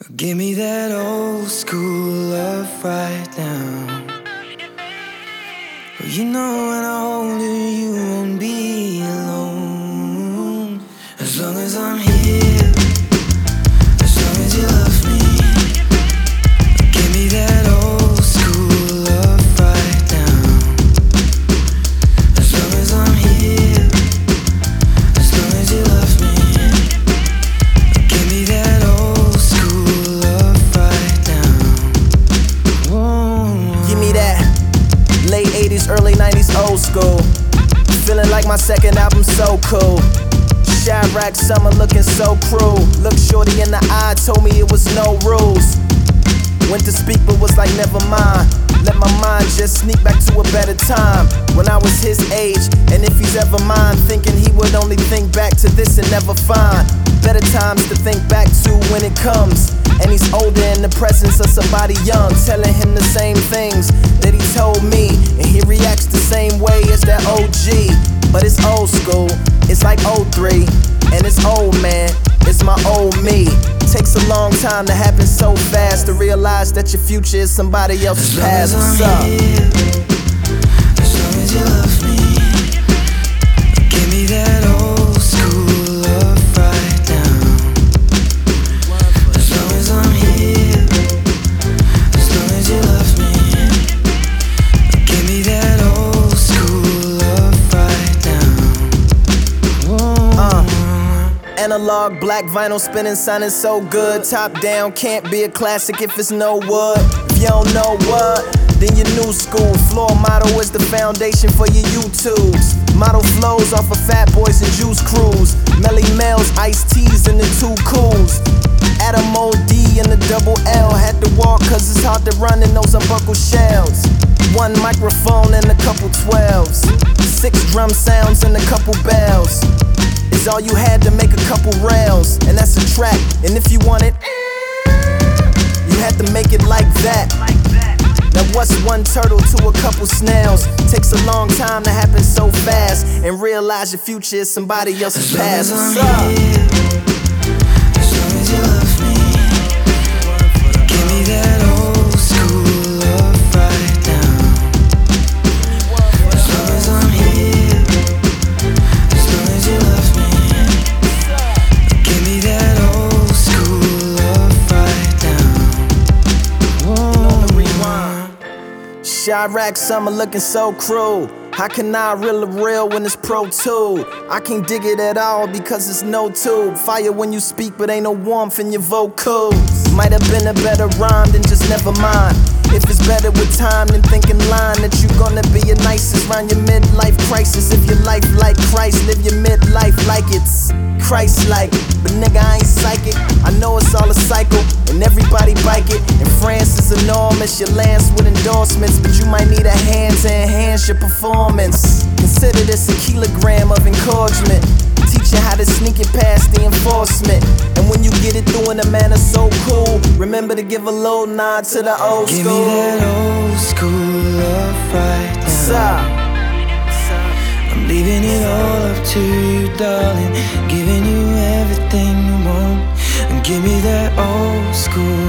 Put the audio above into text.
Give me that old school love right now. You know when I hold you, you won't be alone. As long as I'm here, as long as you love me. Give me that old school love right now. As long as I'm here, as long as you love me. Give me that old school love right now. Whoa. Give me that late 80s, early 90s old school. Feeling like my second album so cool. Chirac summer looking so cruel. Looked shorty in the eye, told me it was no rules. Went to speak but was like never mind. Let my mind just sneak back to a better time when I was his age. And if he's ever mine, thinking he would only think back to this and never find better times to think back to when it comes. And he's older in the presence of somebody young, telling him the same things that he told me, and he reacts the same way as that OG. But it's old school, it's like 03, and it's old man, it's my old me. Takes a long time to happen so fast, to realize that your future is somebody else's past. What's up? As long as you love me. Give me that old school love right now. As long as I'm here, as long as you love me. Give me that old school love right now. Analog, black vinyl spinning, sounding so good. Top down, can't be a classic if it's no wood. If you don't know what, then your new school. Floor model is the foundation for your YouTubes. Model flows off of Fat Boys and Juice Crews. Melly Mel's, Ice T's, and the Two Cools. Adam O.D. and the double L. Had to walk cause it's hard to run in those unbuckled shells. One microphone and a couple 12s. 6 drum sounds and a couple bells. Is all you had to make a couple rails. And that's a track, and if you want it, you had to make it like that. Now what's one turtle to a couple snails? Takes a long time to happen so fast, and realize your future is somebody else's past. What's up? As long as you love me. Give me that old school love right now. As long as I'm here, as long as you love me. Give me that old school love right now. Whoa. Chirac summer looking so cruel. How can I reel a reel when it's Pro Tool? I can't dig it at all because it's no tube. Fire when you speak but ain't no warmth in your vocals. Might have been a better rhyme than just never mind. If it's better with time than thinking line that you gonna be your nicest round your midlife crisis. If your life like Christ, live your midlife like it's Christ-like. But nigga, I ain't psychic. I know it's all a cycle, and everybody bike it. And France is enormous, your lance with endorsements, but you might need a hand to enhance your performance. Consider this a kilogram of encouragement, teaching how to sneak it past the enforcement. And when you get it through in a manner so cool, remember to give a little nod to the old school. Give me that old school love right now. What's up? I'm leaving it all up to you, darling. Giving you everything you want. And give me that old school